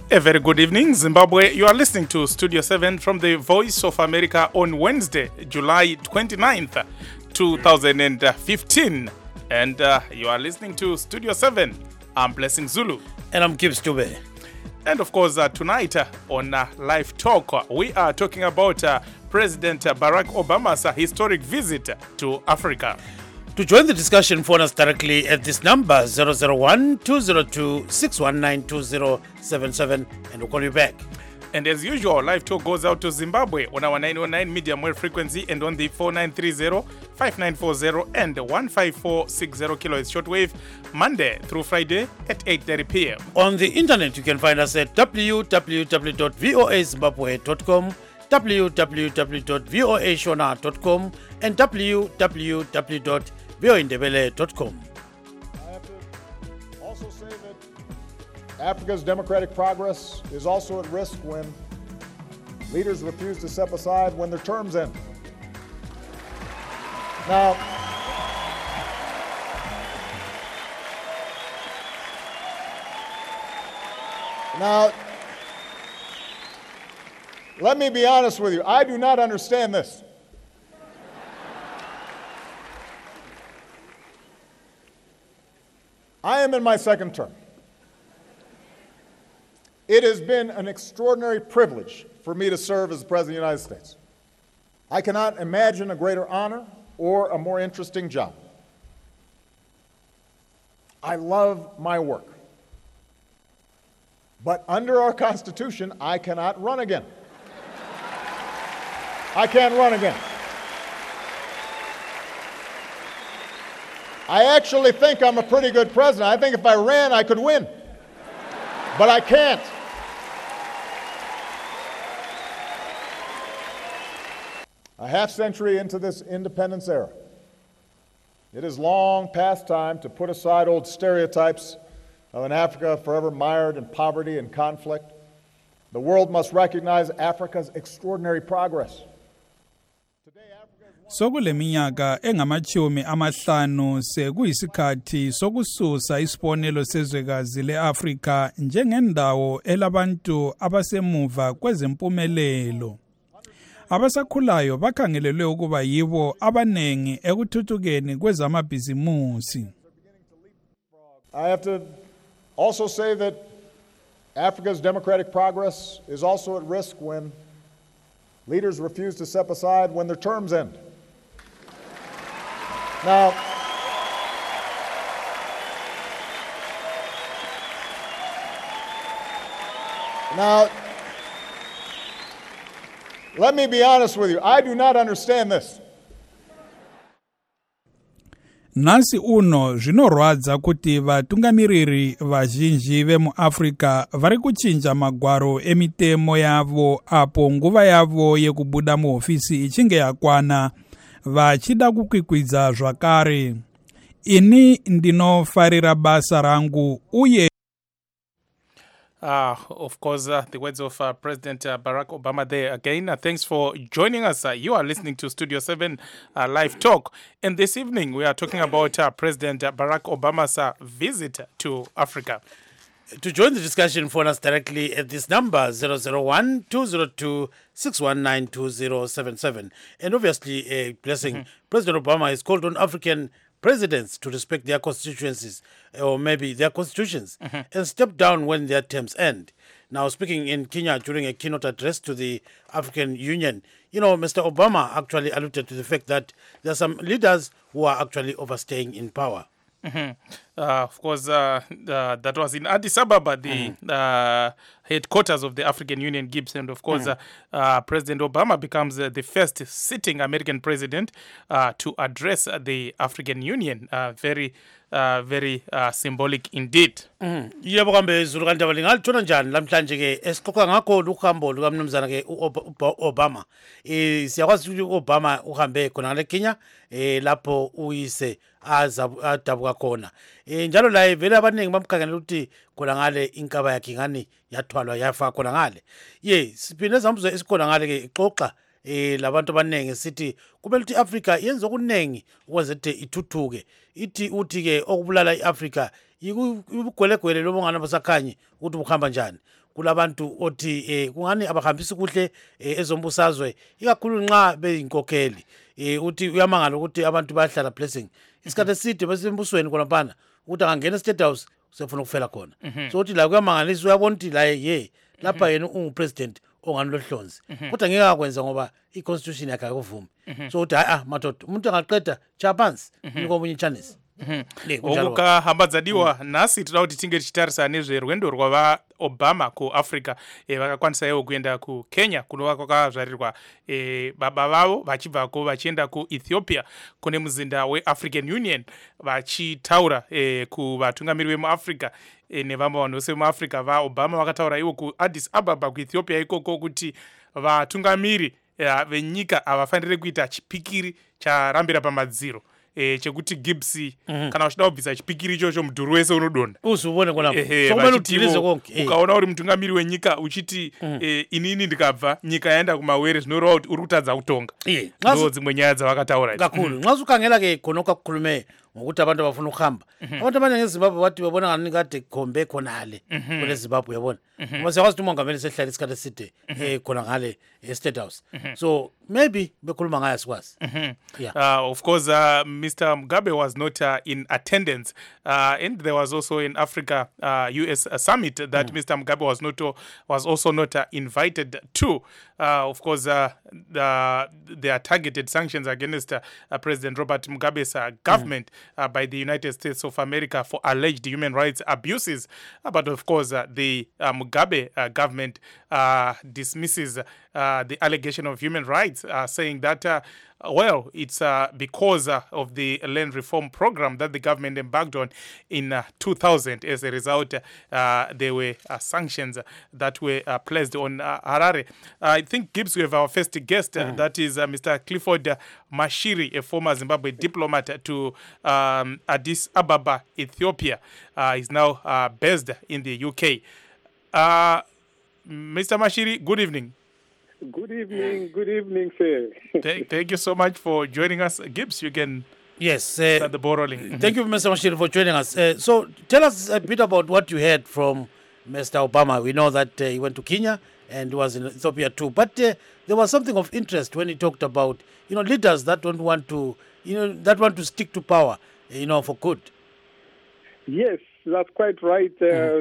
A very good evening, Zimbabwe. You are listening to Studio 7 from the Voice of America on Wednesday, July 29th, 2015. And you are listening to Studio 7. I'm Blessing Zulu. And I'm Gibbs Dube. And of course, tonight on Live Talk, we are talking about President Barack Obama's historic visit to Africa. To join the discussion, phone us directly at this number 001-202-619-2077 and we'll call you back. And as usual, Live Talk goes out to Zimbabwe on our 909 medium wave frequency and on the 4930, 5940 and 15460 kilohertz shortwave, Monday through Friday at 8:30 p.m. On the internet, you can find us at www.voazimbabwe.com, www.voashona.com and www.voindebele.com. I have to also say that Africa's democratic progress is also at risk when leaders refuse to step aside when their terms end. Now, let me be honest with you. I do not understand this. I am in my second term. It has been an extraordinary privilege for me to serve as the President of the United States. I cannot imagine a greater honor or a more interesting job. I love my work. But under our Constitution, I cannot run again. I can't run again. I actually think I'm a pretty good president. I think if I ran, I could win. But I can't. A half century into this independence era, it is long past time to put aside old stereotypes of an Africa forever mired in poverty and conflict. The world must recognize Africa's extraordinary progress. Sokuleminyaka engamachumi amahlanu sekuyisikhathi sokususa isibonelo sezwekazi leAfrika njengendawo elabantu abasemuva kwezempumelelo. Abasakhulayo bakhangelelwe ukuba yibo abanengi ekuthuthukeni kwezamabhizimusi. I have to also say that Africa's democratic progress is also at risk when leaders refuse to step aside when their terms end. Now, let me be honest with you. I do not understand this. Nasi uno zvinorwadza kuti vatungamiriri vazhinji vemuAfrica vari kuchinja magwaro emitemo yavo apo nguva yavo yekubuda muhofisi ichinge yakwana vachida kukwikwidza zvakare. Ini ndinofarira basa rangu uye Of course, the words of President Barack Obama there again. Thanks for joining us. You are listening to Studio 7 Live Talk. And this evening, we are talking about President Barack Obama's visit to Africa. To join the discussion, phone us directly at this number 001-202-619-2077. And obviously, Blessing, President Obama has called on African presidents to respect their constituencies or maybe their constitutions and step down when their terms end. Now, speaking in Kenya during a keynote address to the African Union, Mr. Obama actually alluded to the fact that there are some leaders who are actually overstaying in power. Of course, that was in Addis Ababa, the headquarters of the African Union, Gibbs. And of course, President Obama becomes the first sitting American president to address the African Union. Very symbolic indeed. Yebo kambe Zulu kanti balingalithola njani lamhlanje ke esixoxa ngakho ukhambo lukaMnumzana ke Obama. Siyakwazi ukuthi Obama uhambe khona ngale Kenya lapho uyise adabuka khona. Njalo la vele abaningi bamkhangela ukuthi khona ngale inkaba yakhe ngani yathwalwa yafa khona ngale. Siphinde sambuza isikhona ngale ke ixoxa labantu abaningi sithi kumele ukuthi iAfrica yenze okuningi ukwenza ukuthi ithuthuke. Uthi ke okubulala iAfrica ikugwelegwele lobungana basakhanyi ukuthi bukhamba njani. kulabantu othi kungani abahambisi kuhle ezombusazwe ikakhulu nxa beyinkokheli uthi uyamangala ukuthi abantu bayahlala blessing isikhathi eside besembusweni khonaphana ukuthi angangena e-State House usefuna ukufela khona so uthi la kuyamangalisa uyabona ukuthi la ye lapha yena ungupresident ongani lohlonzi kodwa ngeke akwenza ngoba i-constitution yakhe akuvumi so uthi madoda umuntu angaqeda chapansi nikomunye chanisi okukahambadzadiwa nhasi toda kuti tinge tichitarisa nezverwendo rwavaobama kuafrica vakakwanisawo kuenda kukenya kunova kwakazvarirwa baba vavo vachibvako vachienda kuethiopia kune muzinda weafrican union vachitaura kuvatungamiri vemuafrica nevamwe vanhu vose vemuafrica vaobama vakataura ivo kuaddis ababa kuethiopia ikoko kuti vatungamiri venyika havafaniri kuita chipikiri charambira pamadziro chekuti Gibbs kana uchida kubvisa chipikiri ichocho mudhuri wese unodonda uzubone konapo ukaona uri mutungamiri wenyika uchiti inini ndikabva nyika yaenda kumawere zvinoreva kuti uri kutadza kutonga ndo dzimwe nyaya dzavakataura kakulu nxa ukangela-ke khona okakhulume ngokuthi abantu abafuna ukuhamba abantu abaningi ezimbabwe bathi babona ngani kade khombe khonale kule zimbabwe uyabona ngoba siyakwazi ukuthi umongameli sehlala isikhathi eside khona ngale e-State House so maybe bekhuluma ngayo sikwazi of course Mr. Mugabe was not in attendance and there was also in Africa US summit that Mr. Mugabe was also not invited to of course there are targeted sanctions against President Robert Mugabe's government by the United States of America for alleged human rights abuses. But of course, the Mugabe government dismisses the allegation of human rights, saying that, well, it's because of the land reform program that the government embarked on in 2000. As a result, there were sanctions that were placed on Harare. I think, Gibbs, we have our first guest. That is Mr. Clifford Mashiri, a former Zimbabwe diplomat to Addis Ababa, Ethiopia. He's now based in the UK. Mr. Mashiri, good evening. Good evening, sir. Thank you so much for joining us. Gibbs, you can start the ball rolling. Thank you, Mr. Mashiri, for joining us. So tell us a bit about what you heard from Mr. Obama. We know that he went to Kenya and was in Ethiopia too. But there was something of interest when he talked about, leaders that don't want to, that want to stick to power, for good. Yes, that's quite right.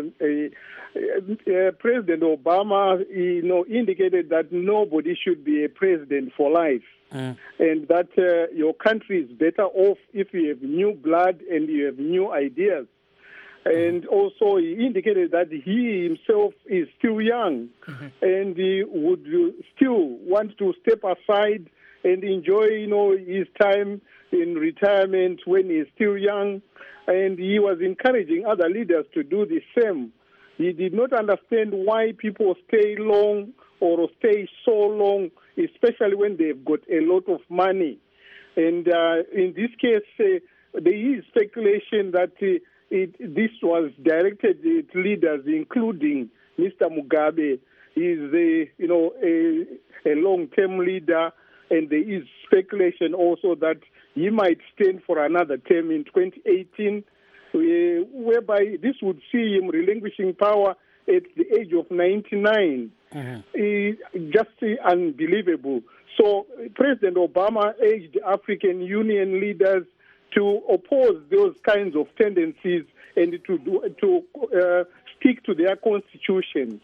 President Obama, indicated that nobody should be a president for life, and that your country is better off if you have new blood and you have new ideas. And also he indicated that he himself is still young and he would still want to step aside and enjoy, his time in retirement when he's still young. And he was encouraging other leaders to do the same. He did not understand why people stay long or stay so long, especially when they've got a lot of money. And in this case, there is speculation that this was directed at leaders, including Mr. Mugabe. He is a long-term leader, and there is speculation also that he might stand for another term in 2018, whereby this would see him relinquishing power at the age of 99. Just unbelievable. So President Obama urged African Union leaders to oppose those kinds of tendencies and to stick to their constitutions.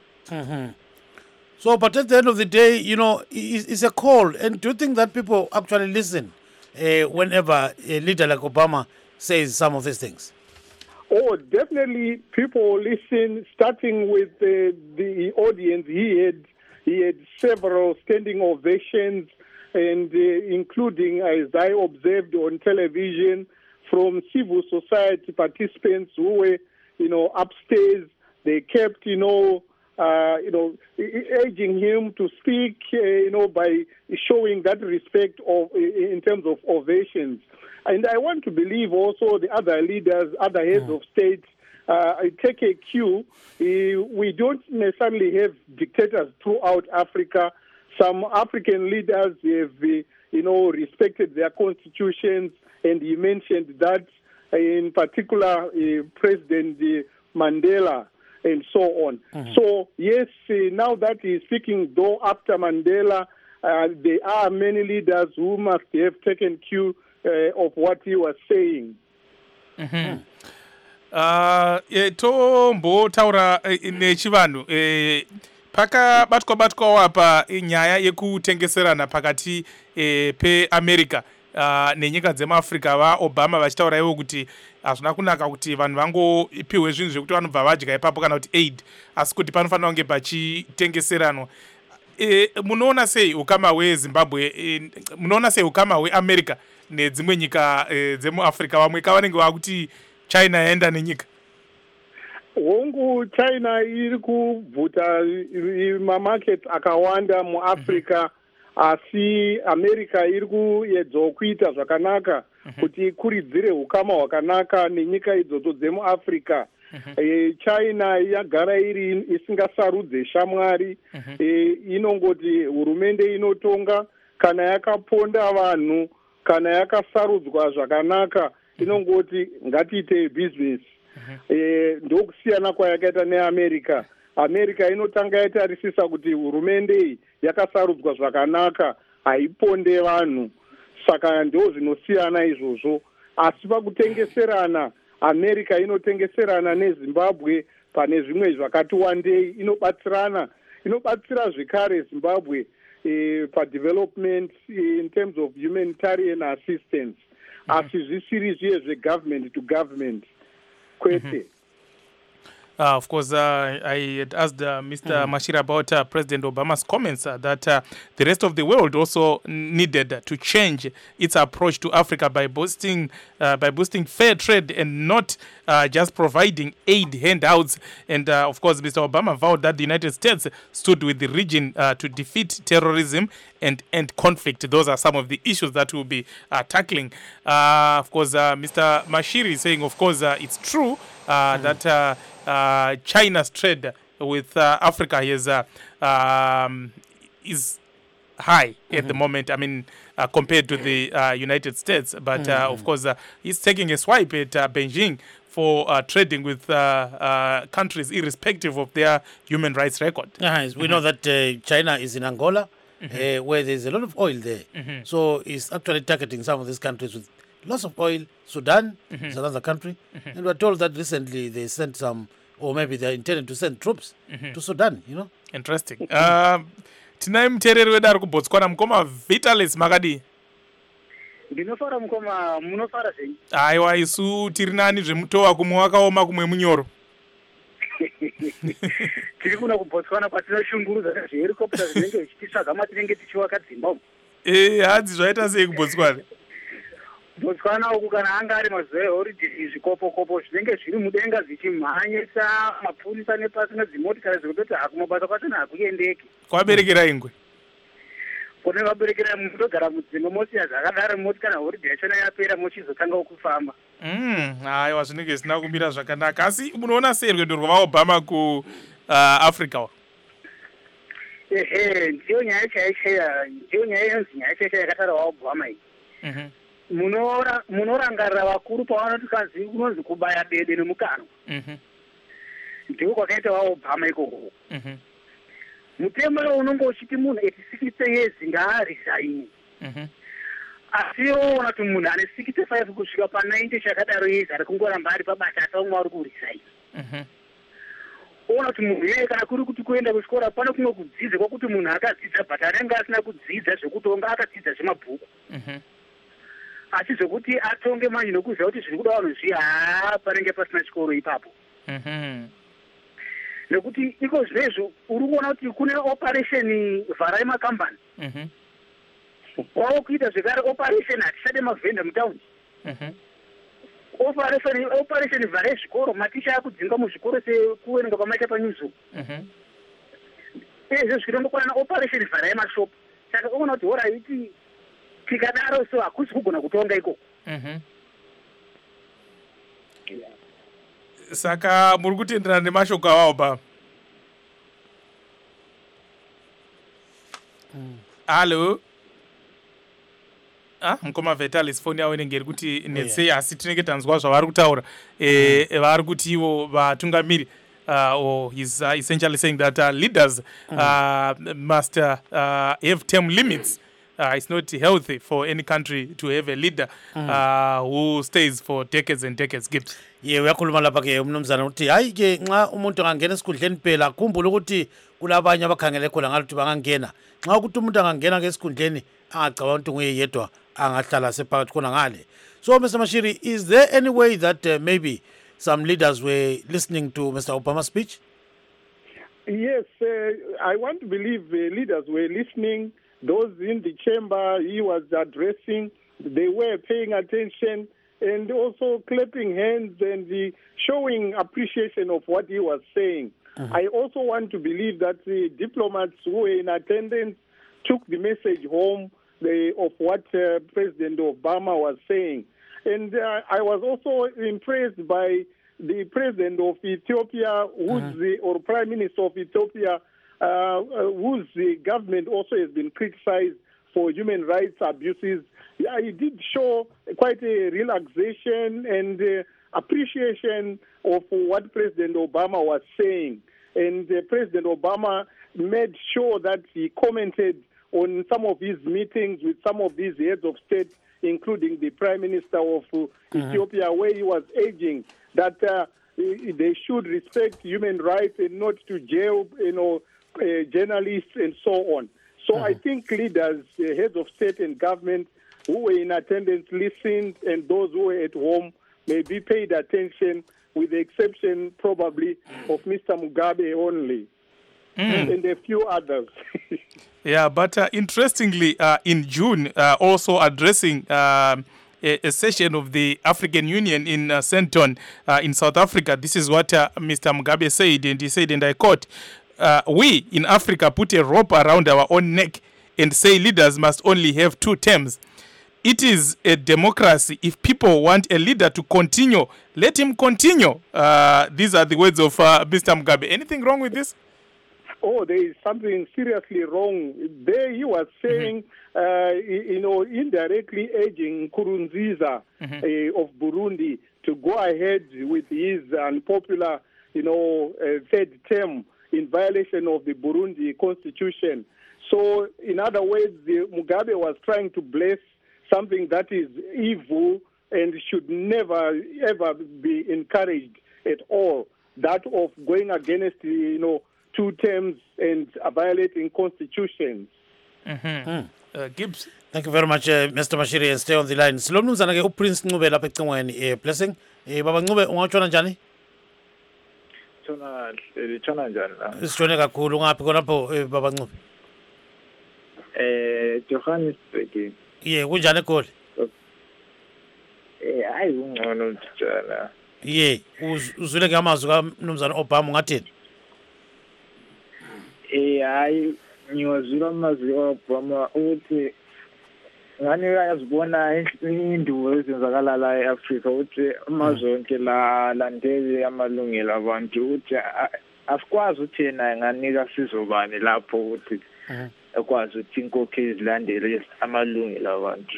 So, but at the end of the day, it's a call. And do you think that people actually listen whenever a leader like Obama says some of these things? Oh, definitely people listen, starting with the audience. He had several standing ovations, and including, as I observed on television, from civil society participants who were, upstairs. They kept, urging him to speak, by showing that respect in terms of ovations. And I want to believe also the other leaders, other heads of state, take a cue. We don't necessarily have dictators throughout Africa. Some African leaders have, respected their constitutions, and he mentioned that in particular President Mandela. and so on. So, yes, now that he's speaking, though, after Mandela, there are many leaders who must have taken cue of what he was saying. Tombotaura nechivanhu pakabatwa apa nyaya yekutengeserana pakati peAmerica nenyika dzemuAfrica vaObama vachitaura ivo kuti hazvina kunaka kuti vanhu vangopiwe zvinhu zvekuti vanobva vadya ipapo kana kuti aid, asi kuti panofanira kunge pachitengeseranwa. Munoona sei ukama hweZimbabwe, munoona sei ukama hweAmerica nedzimwe nyika dzemuAfrica, vamwe kavanenge vakuti China yaenda nenyika? Hongu China iri kubvuta mamarket akawanda muAfrica, asi America iri kuedzawo kuita zvakanaka kuti ikuridzire ukama hwakanaka nenyika idzodzo dzemuAfrica. China yagara iri isingasarudze shamwari, inongoti hurumende inotonga kana yakaponda vanhu, kana yakasarudzwa zvakanaka inongoti ngatiite business. Ndokusiyana kwayakaita neAmerica. America inotanga yatarisisa kuti hurumende iyi yakasarudzwa zvakanaka, haiponde vanhu, saka ndo zvinosiyana izvozvo. Asi pakutengeserana, America inotengeserana neZimbabwe pane zvimwe zvakati wandei, inobatsira zvekare Zimbabwe padevelopment in terms of humanitarian assistance, asi zvisiri zviye zvegovernment to government kwete. Of course, I had asked Mr. Mashira about President Obama's comments that the rest of the world also needed to change its approach to Africa by boosting fair trade and not just providing aid handouts. And of course, Mr. Obama vowed that the United States stood with the region to defeat terrorism and end conflict. Those are some of the issues that we'll be tackling. Of course, Mr. Mashiri is saying, of course, it's true that China's trade with Africa is high at the moment. I mean, compared to the United States. But of course, he's taking a swipe at Beijing for trading with countries irrespective of their human rights record. Yes, we know that China is in Angola, where there's a lot of oil there. So it's actually targeting some of these countries with lots of oil. Sudan is another country. And we're told that recently they sent some, or maybe they're intending to send troops to Sudan, you know. Interesting. Tinai mutereri wedu ari kuBotswana, mukoma Vitalis makadi. Ndinofara mukoma, munofara sei? Aiwa, isu tiri nani zvemutova, kumwe wakaoma kumwe munyoro. Tiri kuna kuBotswana kwatinoshungurudza zvehelicopter zvinenge zvichitsvaga matinenge tichiwaka dzimba. Hadzi zvaita sei kuBotswana? Botswana uku kana anga ari mazuva eholiday, zvikopo-kopo zvinenge zviri mudenga zvichimhanyisa mapurisa nepasi nedzimotikari zvekutoti hakumabasa kwachona hakuendeki. Kwaberekera ingwe? Kune vaberekera munotogara mudzimba mosiya zvakadaro moti kana holiday yachona yapera mochizotanga kufamba. Aiwa, zvinenge zvisina kumira zvakanaka. Asi munoona sei rwendo rwavaObama kuAfrica? Ndiyo nyaya chaichaya, ndiyo nyaya yonzi nyaya chaichaya yakataura vaObama iyi. Munorangarira vakuru pavanoti kazi unonzi kubaya bebe nemukanwa. Ndiko kwakaita vaObama ikoko. Mutemo unonge uchiti munhu at 60 years ngaaresign. Asi ona kuti munhu ane 65 kusvika pa90 chakadaro years ari kungoramba ari pabasa asi vamwe vari kuresign. Ona kuti munhu iye kana kuri kuti kuenda kuchikora pane kumwe kudzidza kwakuti munhu akadzidza but anenge asina kudzidza zvekutonga akadzidza zvemabhuku. Asi zvekuti atonge manje nokuziva kuti zviri kuda vanhu panenge pasina chikoro ipapo. Nekuti iko zvinezvo uri kuona kuti kune operation vharai makambani. Kwavo kuita zvekare operation hatishade mavhenda mutaundi. Operation vharai zvikoro, maticha akudzinga muzvikoro sekuverenga pamaita panyuzo. Izvo zvichitongokwana operation vharai mashopu. Saka unoona kuti hora iti tikadaro so hakusi kugona kutonga ikoko. Saka muri kutenderana nemashoko avaObama? Hello? Mukoma Vitalis, foni yavo inenge iri kuti netsei, asi tinenge tanzwa zvavari kutaura. Vari kuti ivo vatungamiri or he's essentially saying that leaders must have term limits. It's not healthy for any country to have a leader who stays for decades and decades. Gibbs. Uyakhuluma lapha ke umnumzana uthi hayi ke nxa umuntu angangena esikhundleni phela khumbula ukuthi kulabanye abakhangele khona ngaluthi bangangena nxa ukuthi umuntu angangena ke esikhundleni angacabanga ukuthi nguye yedwa angahlala sephakathi khona ngale. So Mr. Mashiri, is there any way that maybe some leaders were listening to Mr. Obama's speech? Yes, I want to believe leaders were listening. Those in the chamber he was addressing, they were paying attention and also clapping hands and showing appreciation of what he was saying. I also want to believe that the diplomats who were in attendance took the message home of what President Obama was saying. And I was also impressed by the President of Ethiopia, or Prime Minister of Ethiopia, whose government also has been criticized for human rights abuses. Yeah, he did show quite a relaxation and appreciation of what President Obama was saying. And President Obama made sure that he commented on some of his meetings with some of these heads of state, including the Prime Minister of Ethiopia, where he was urging that they should respect human rights and not to jail, journalists and so on. So I think leaders, heads of state and government who were in attendance listened, and those who were at home maybe paid attention, with the exception probably of Mr. Mugabe only and a few others. Yeah, but interestingly, in June, also addressing a session of the African Union in Sandton in South Africa, this is what Mr. Mugabe said, and he said, and I quote, we in Africa put a rope around our own neck and say leaders must only have 2 terms. It is a democracy. If people want a leader to continue, let him continue. These are the words of Mr. Mugabe. Anything wrong with this? Oh, there is something seriously wrong. There he was saying, indirectly urging Nkurunziza of Burundi to go ahead with his unpopular, third term in violation of the Burundi constitution. So, in other words, Mugabe was trying to bless something that is evil and should never, ever be encouraged at all. That of going against, 2 terms and violating constitutions. Gibbs. Thank you very much, Mr. Mashiri, and stay on the line. Silomnumzana ke uPrince Ncube lapha ecingweni blessing. Baba Ncube ungatshona njani? Tshona njani la? Sitshone kakhulu ngaphi khonapho Baba Ncube? Johannesburg. Kunjani eGoli? Hayi ungcono njana. Uzwile ke amazwi kaMnumzana Obama ungathini? Hayi ngiwazwile amazwi kaObama ukuthi ngani uyazibona indubo ezenzakala la eAfrika ukuthi amazwe onke landele amalungelo abantu ukuthi asikwazi ukuthi yena nganika sizobani lapho ukuthi ekwazi ukuthi inkokheli zilandele amalungelo abantu.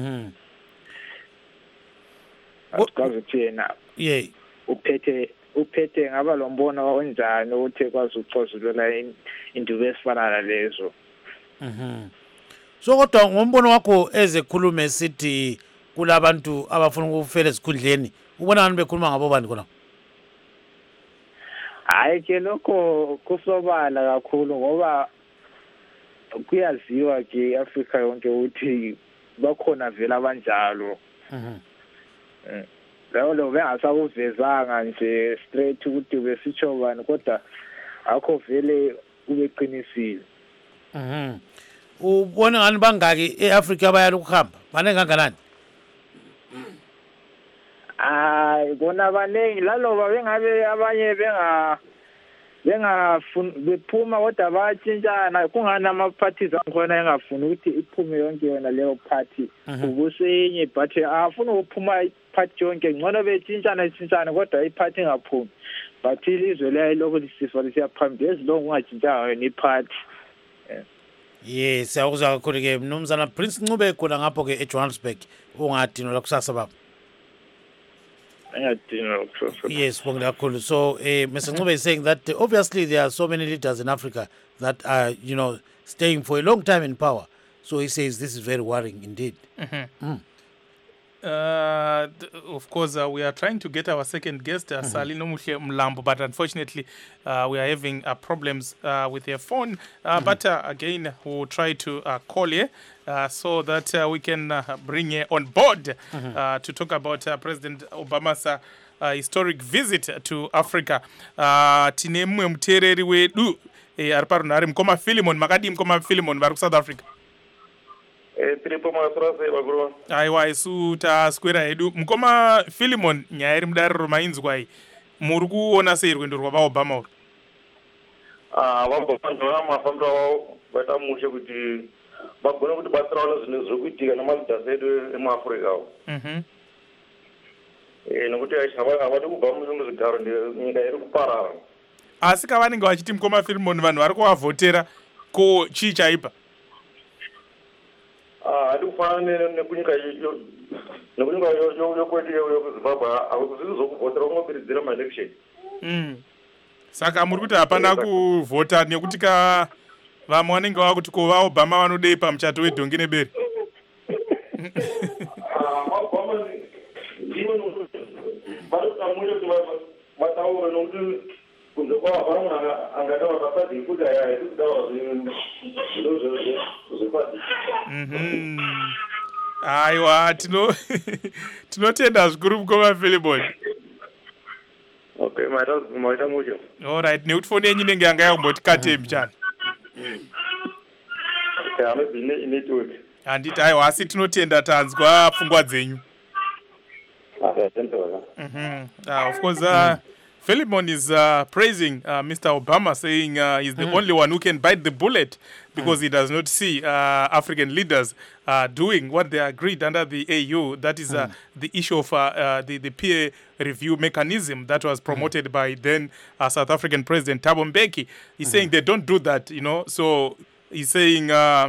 Asikwazi ukuthi yena uphethe ngaba lo mbono onjani ukuthi ekwazi ukuxozelela indubo esifana nalezo. So kodwa ngombono wakho ezekhulume esithi kulabantu abafuna ukufela esikhundleni ubona ngani bekhuluma ngabo bani khona? Hayi ke lokho kusobala kakhulu ngoba kuyaziwa ke Africa yonke ukuthi bakhona vele abanjalo. Lo bengasakuvezanga nje straight ukuthi besitsho bani kodwa akho vele ubeqinisile. Ubona ngani bangaki eAfrica abayala ukuhamba? Banenge kanganani? Bona abanengi laloba bengabe abanye bephuma kodwa bayatshintshana kungani ama-parties akhona engafuni ukuthi iphume yonke yona leyo party ubusenye but afuna ukuphuma iphathi yonke ngcono betshintshana kodwa iphathi ingaphumi but ilizwe lelo lisifo lisiyaphambili ezilongo ungatshintshanga yona iphathi. Siyakuzwa kakhulu ke Mnumzana Prince Ncube khona ngapho ke eJohannesburg ungadinwa la kusasa baba. Yes, Professor. So, Mr. Ncube is saying that obviously there are so many leaders in Africa that are, staying for a long time in power. So he says this is very worrying indeed. Of course, we are trying to get our second guest, Salino Mlambo, but unfortunately, we are having problems with her phone. But again, we'll try to call her so that we can bring her on board to talk about President Obama's historic visit to Africa. Tine mwe mtereri wedu ari parunhare mukoma Philemon, makadi mukoma Philemon vari kuSouth Africa. Aiwa, isu taswera hedu mukoma Philemon, nyaya iri mudariro mainzwa iyi muri kuona sei rwendo rwaVaObama uru? Vabva mafambiro avo vaita mushe kuti vagona kuti batsirawo zvinhu zviri kuitika namaleaders edu emuAfrica avo. Nokuti havadi kubva muzvigaro nyika iri kuparara. Asi kavanenge vachiti mukoma Philemon vanhu vari kuvavhotera ko chii chaipa? Hadi kufanana nekunyika yokwedu yokuZimbabwe hakuzizi zvokuvhotera kungopiridzira maelection. Saka muri kuti hapana kuvhota nekuti vamwe vanenge vava kuti kuvaObama vanodei pamuchato wedhongi nebere. Obama ndivo vanotamura kuti vataure nokuti kunze kwavamwe angadawa papadhi kuti haikudawa zvepadi. Aiwa, tinotenda zvikuru mukoma Philemon. Okay, maita mucho. All right, nekuti foni yenyu inenge yanga yakumboti katembi chani. Maybe network. Handiti aiwa, asi tinotenda tanzwa pfungwa dzenyu. Of course, Philemon is praising Mr. Obama, saying he's the only one who can bite the bullet because he does not see African leaders doing what they agreed under the AU. That is the issue of the peer review mechanism that was promoted by then South African President Thabo Mbeki. He's saying they don't do that, So he's saying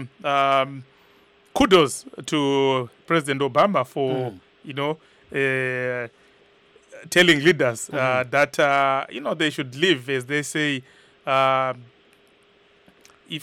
kudos to President Obama for, telling leaders that they should live, as they say, if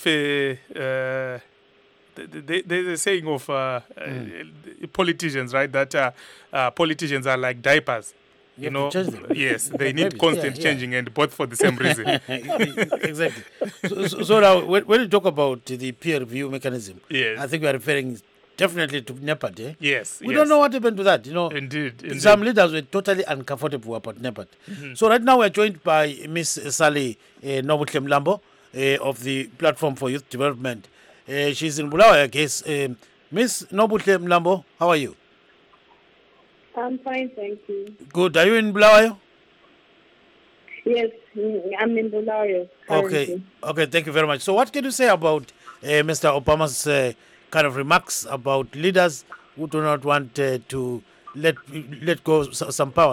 there's a saying of politicians, right, that politicians are like diapers. Yes, they need constant changing, and both for the same reason. Exactly. So now, when you talk about the peer review mechanism, yes, I think we are referring definitely to NEPAD. Yes. We don't know what happened to that. Indeed. Some leaders were totally uncomfortable about NEPAD. So right now we're joined by Miss Sally Nobuhle Mlambo of the Platform for Youth Development. She's in Bulawayo, I guess. Miss Nobuhle Mlambo, how are you? I'm fine, thank you. Good. Are you in Bulawayo? Yes, I'm in Bulawayo currently. Okay, thank you very much. So what can you say about Mr. Obama's kind of remarks about leaders who do not want to let go some power,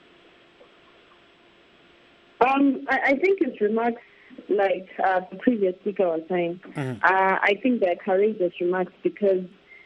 I think his remarks, like the previous speaker was saying, I think they're courageous remarks because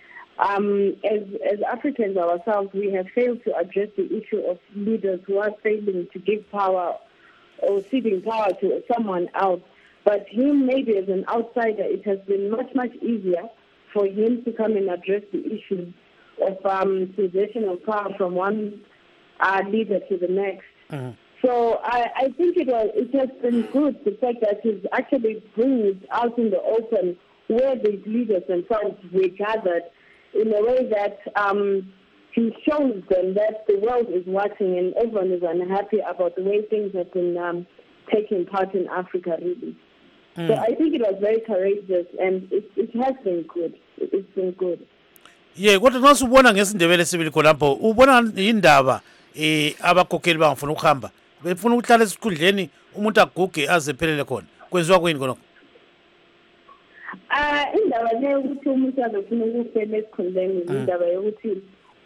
as Africans ourselves, we have failed to address the issue of leaders who are failing to give power or ceding power to someone else. But him, maybe as an outsider, it has been much, much easier for him to come and address the issue of possession of power from one leader to the next. So I think it has been good, the fact that he's actually bringing it out in the open where these leaders themselves were gathered in a way that he shows them that the world is watching and everyone is unhappy about the way things have been taking part in Africa, really. So I think it was very courageous and it has been good. It's been good. Yeah, kodwa nasubona ngesindebele sibili khonapho ubona indaba abakhokheli bangafuna ukuhamba befuna ukuhlala esikhundleni umuntu aguge azephelele khona kwenziwa kuyini khona indaba le ukuthi umuntu azofuna ukuphela esikhundleni indaba yokuthi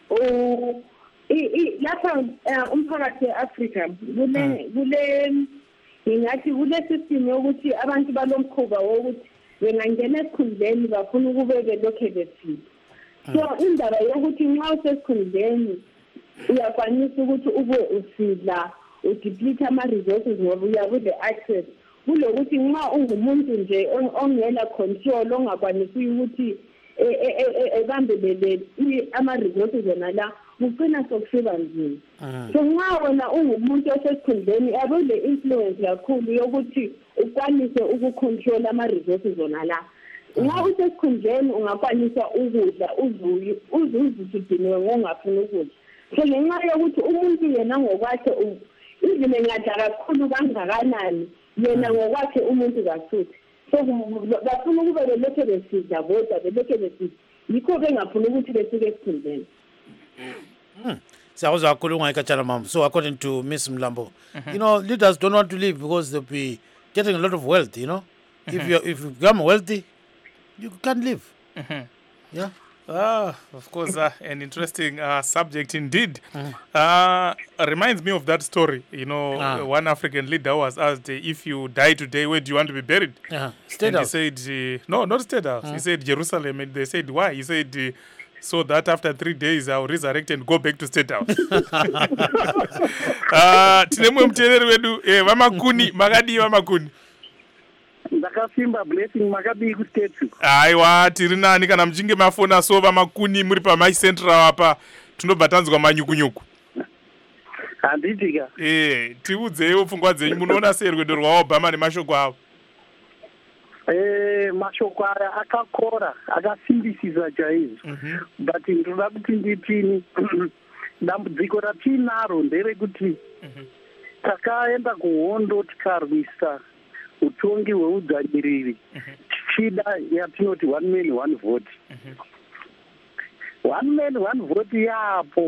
lapha umphakathi weAfrica kule ngingathi kule system yokuthi abantu balomkhuba wokuthi bengangena esikhundleni bafuna ukube belokhe befile. So indaba yokuthi nxa usesikhundleni uyakwanisa ukuthi ube usidla udeplete ama-resources ngoba uyabe ule-access kulokuthi nxa ungumuntu nje ongela control ongakwanisi ukuthi ebambelele ama-resources wona la kugcina sokusiba nzima. So nxa wena ungumuntu osesikhundleni yabe ule-influence kakhulu yokuthi ukwanise ukucontrol ama-resources wona la. Nxa usesikhundleni ungakwanisa ukudla uzudiniwe ngongafuni ukudla. So ngenxa yokuthi umuntu yena ngokwakhe izime ngadla kakhulu kangakanani yena ngokwakhe umuntu kasuthi. So bafuna ukube belokhe besidla bodwa belokhe besidla yikho bengafuni ukuthi besuke esikhundleni. Siyakuzwa kakhulu ungayikatshana mama. So according to Miss Mlambo, you know, leaders don't want to leave because they'll be getting a lot of wealth, you know. If you become wealthy, you can't live. Yeah. Of course, an interesting subject indeed. Reminds me of that story. You know, one African leader was asked, if you die today, where do you want to be buried? State House. He said, no, not State House. He said Jerusalem. And they said, why? He said, so that after 3 days I'll resurrect and go back to State House. Tinemwe mteneri wedu, vamakuni, magadi vamakuni. Ndakasimba blessing makabi kustetu. Aiwa tiri nani kana mchinge mafona so vamakuni muri pamai central apa tunobva tanzwa manyukunyuku. Handitika. Tiudzewo pfungwa dzenyu munoona sei rwedo rwaObama nemashoko avo? Mashoko aya akakora akasimbisisa chaizvo. But ndoda kuti nditini dambudziko ratinaro nderekuti takaenda kuhondo tikarwisa utongi hweudzanyiriri tichida yatinoti 1 man 1 vote. 1 man 1 vote yapo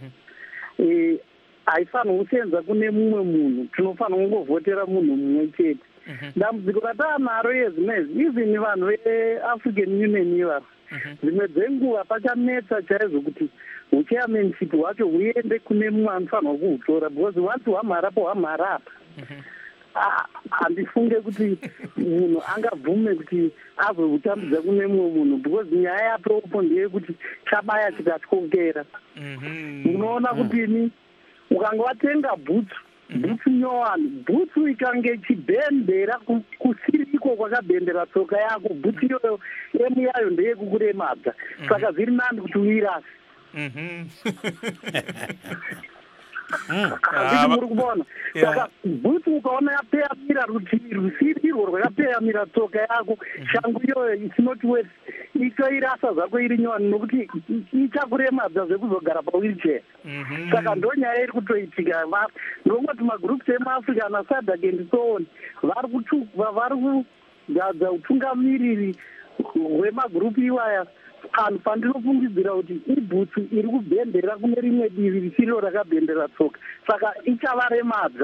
haifanirwi kusenza kune mumwe munhu, tinofanirwa kungovhotera munhu mumwe chete. Dambudziko rataanaro yezvinezvi even vanhu veAfrican Union ivava dzimwe dzenguva pachanetsa chaizvo kuti uchairmanship hwacho huende kune mumwe anofanirwa kuhutora because once hwamharapo hwamharapa. Handifunge kuti munhu angabvume kuti azotambudza kune mumwe munhu because nyaya yapopo ndeyekuti chabaya chikatyokera. Unoona kuti ukanga watenga bhutsu nyowani, bhutsu ikange chibhembera kusiriko kwakabhembera tsoka yako, bhutsu iyoyo emu yayo ndeyekukuremadza, saka zviri nani kuti uirasi. Hazviti muri kubona. Saka bhutsu ukaona yapeyamira rutivi rusiriro rwakapeyamira tsoka yako, shangu iyoyo is not worth itoirasa zvako iri nyowani nokuti ichakuremadza zvekuzogara pawheelchair. Saka ndonyaya iri kutoitika. Ndongoti magroups emuAfrica naSADC and so on vari kugadza utungamiriri hwemagrupu iwaya pandinofungidzira kuti ibhutsu iri kubhembera kune rimwe divi risiro rakabhembera tsoka, saka ichavaremadza.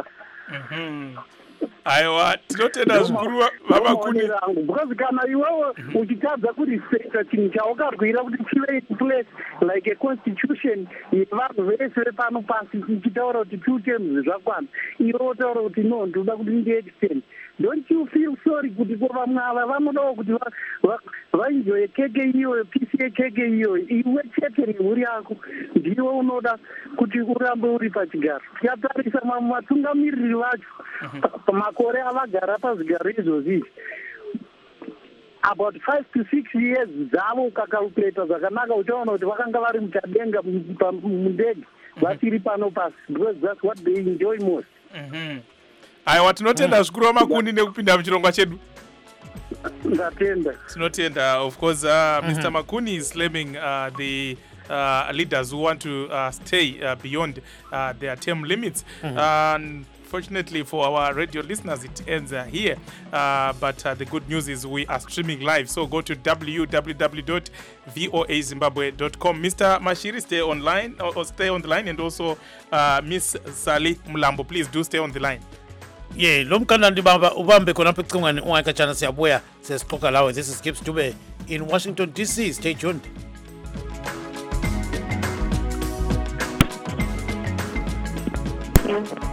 Aiwa, tinotenda zvikuru vamakuni rangu because kana iwewe uchitadza kurispekta chinhu chaukarwira kuti chive in place like a constitution yevanhu vese vepano pasi ichitaura kuti 2 terms zvakwana, iwe wotaura kuti no ndoda kuti ndiextend. Don't you feel sorry kuti vamwe ava vanodawo kuti vaenjoye keke iyoyo, pisi yekeke iyoyo, iwe chete nemhuri yako ndiwe unoda kuti urambe uri pachigaro. Tikatarisa vatungamiriri vacho pamakore avagara pazvigaro izvozvi about 5 to 6 years dzavo ukakalkuleta zvakanaka uchaona kuti vakanga vari muchadenga mundege vasiri pano pasi because that's what they enjoy most. Aiwa, tinotenda zvikuru vamakuni nekupinda muchirongwa chedu. Ndatenda. Tinotenda. Of course, Mr. Makuni is slamming the leaders who want to stay beyond their term limits. Unfortunately for our radio listeners, it ends here. But the good news is we are streaming live. So go to www.voazimbabwe.com. Mr. Mashiri, stay online or stay on the line, and also Miss Sally Mlambo, please do stay on the line. Yeah, lomkanda ndibamba ubambe khona apha ecingweni ungayikatshana siyabuya sesixoxa lawe. This is Gibbs Dube in Washington DC. Stay tuned. Yeah.